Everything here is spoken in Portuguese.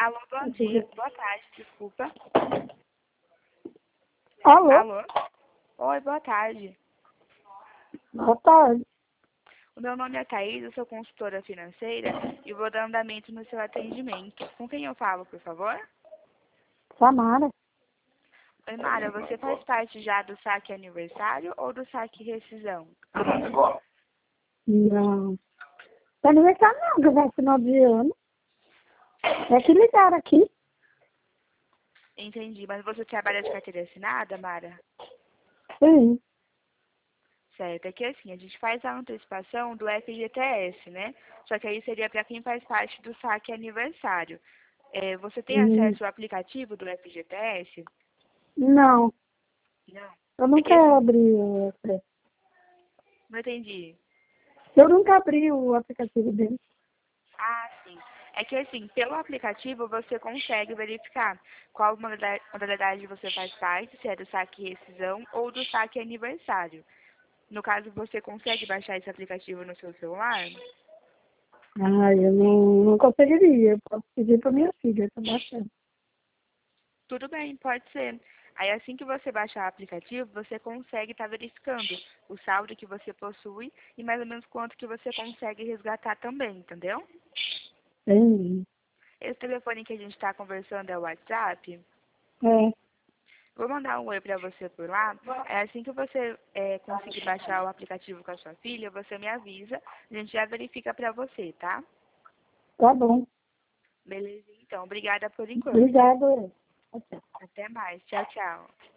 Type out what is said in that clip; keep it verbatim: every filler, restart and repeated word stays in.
Alô, bom dia. Boa tarde, desculpa. Alô? Alô? Oi, boa tarde. Boa tarde. O meu nome é Thaís, eu sou consultora financeira e vou dar andamento no seu atendimento. Com quem eu falo, por favor? Samara? Oi, Mara, você faz parte já do saque aniversário ou do saque rescisão? Não. Tá aniversário não, que vai final de ano. É que ligaram aqui. Entendi, mas você trabalha de carteira assinada, Mara? Sim. Certo, é que assim, a gente faz a antecipação do F G T S, né? Só que aí seria para quem faz parte do saque aniversário. É, você tem Hum, acesso ao aplicativo do F G T S? Não. Não. Eu É que nunca assim, abri o... não entendi. Eu nunca abri o aplicativo dele. Ah, sim. É que assim, pelo aplicativo você consegue verificar qual modalidade modalidade você faz parte, se é do saque rescisão ou do saque aniversário. No caso, você consegue baixar esse aplicativo no seu celular? Ah, eu não, não conseguiria. Eu posso pedir pra minha filha, tá baixando. Tudo bem, pode ser. Aí assim que você baixar o aplicativo, você consegue estar verificando o saldo que você possui e mais ou menos quanto que você consegue resgatar também, entendeu? Entendi. Esse telefone que a gente está conversando é o WhatsApp. É, Vou mandar um oi para você por lá. É assim que você é, conseguir baixar o aplicativo com a sua filha, você me avisa. A gente já verifica para você, tá? tá bom. Beleza, então. Obrigada por enquanto. Obrigada. Até. Até mais. Tchau, tchau.